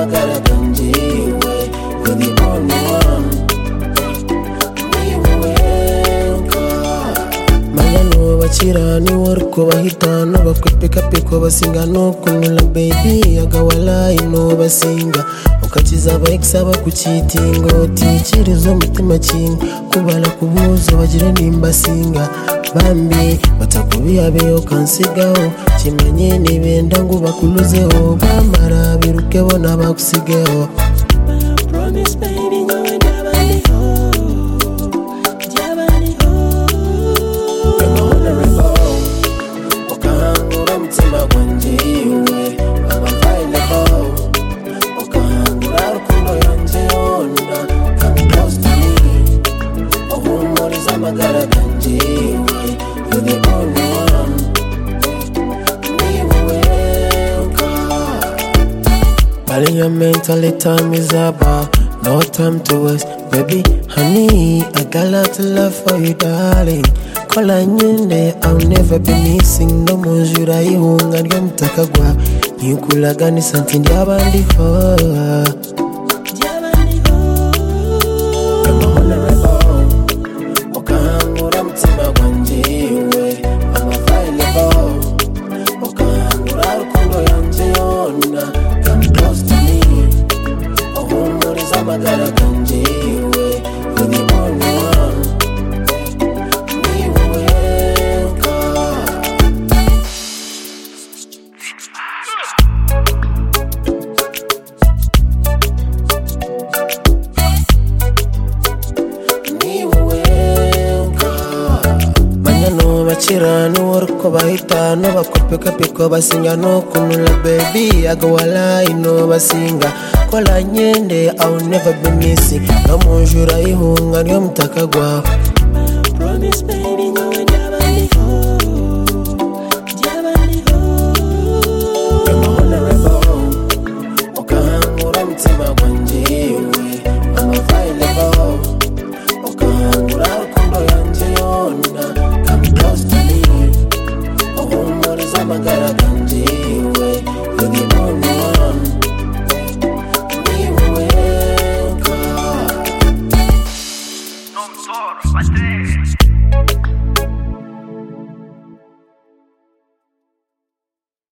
amagara ganjiwe. You're the only one. Mayano bachira ni worko bahita no bakwepeka peko basinga no kunula baby agawala ino basinga ukachiza baikisaba kuchitingo tichirizo mutima chinga kubala kubuzo bagire nimba singa bambi batakubiya beyo kansigaho kimanye nibenda ngo bakuluzeho bamara biruke bona bakusigeho. Promise baby no ndabandi ho jabandi ho kama honorable okahangura mutima gwanjiwe I'm available okahangura rukundo yanje yona come close to me ohumuriza amagara ganjiwe. You're the only one. Your mentally time is about no time to waste, baby, honey. I got lots of love for you, darling. Call on you, I'll never be missing. No more jura ihunga ryo mutakagwa. Nikulagani santi ndiabandi ho. I'm honorable. Okahangura mutima gwanjiwe. I'm available. Okahangura rukundo yanje yona. Come close to me. Amagara ganjiwe. You're the only one. Manyano bachira no worko bahita no bakwepeka peko basinga no kunula baby agawala ino basinga. Kola nyende I'll never be missing. No more jura ihunga ryo mutakagwa. Promise me